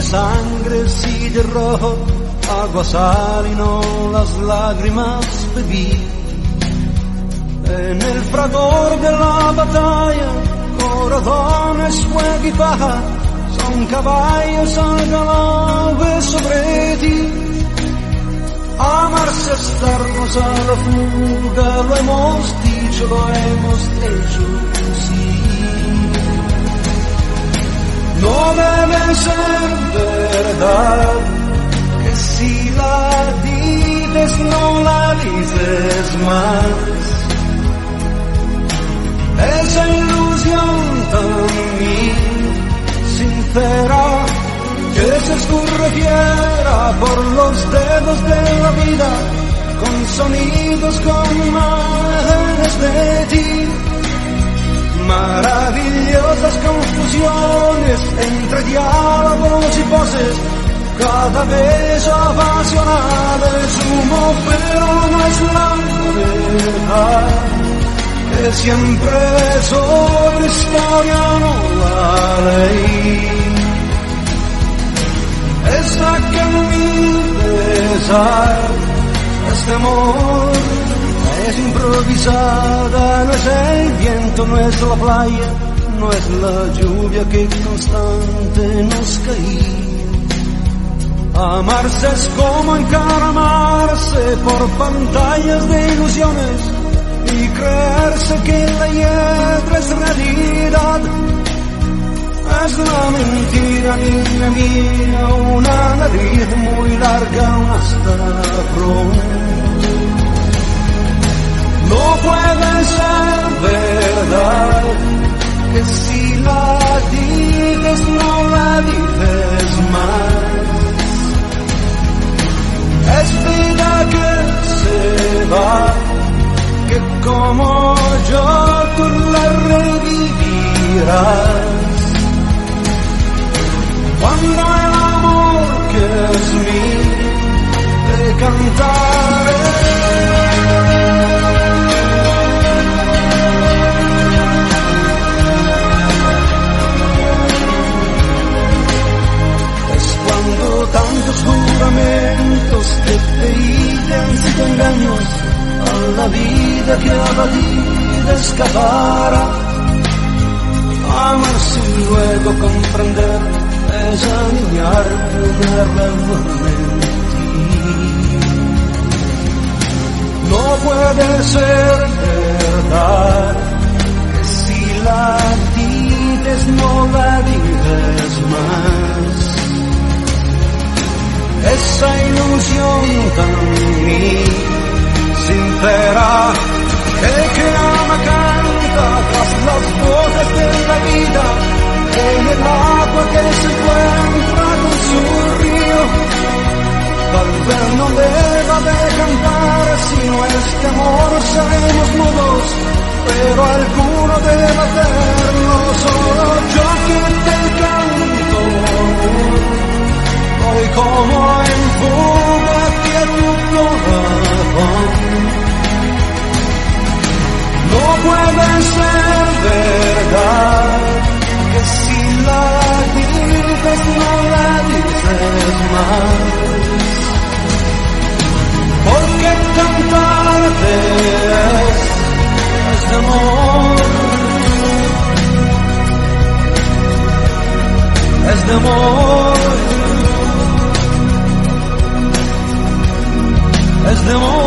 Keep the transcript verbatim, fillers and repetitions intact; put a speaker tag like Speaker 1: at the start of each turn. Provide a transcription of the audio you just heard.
Speaker 1: sangre sí de rojo, agua, sal y no las lágrimas bebí. En el fragor de la batalla, corazones, fuego y paja, son caballos al galope sobre ti. Amarse es darnos a la fuga, lo hemos dicho, lo hemos hecho, sí. No debe ser verdad que si la dices no la dices más. Esa ilusión tan sincera que se escurre fiera por los dedos de la vida, con sonidos, con imágenes de ti. Maravillosas confusiones entre diálogos y poses, cada beso apasionado es humo, pero no es la verdad, que siempre sobre historia no la ley. Esa que en mi pesar, este amor es improvisada, no es el viento, no es la playa, no es la lluvia que constante nos caía. Amarse es como encaramarse por pantallas de ilusiones y creerse que la hiedra es realidad. Es la mentira, niña mía, una nariz muy larga, un astro. No puede ser verdad que si la dices no la dices más. Es vida que se va, que como yo tú la revivirás. Cuando el amor que es mío te cantaré. Es cuando tantos juramentos que te hilen sin engaños a la vida que a la vida escapara. Amarse y luego comprender es alinear un error en ti. No puede ser verdad que si la dices no la dices más. Esa ilusión tan sincera que clama, canta tras las voces de la vida, en el agua que se encuentra con su río. Tal vez no deba de cantar, si no es que amor seremos mudos, pero alguno debe hacerlo. Solo yo que te canto hoy como en fuga hacia tu corazón. No puede ser verdad que si la dices no la dices más. Porque cantarte es, es de amor, es de amor, es de amor.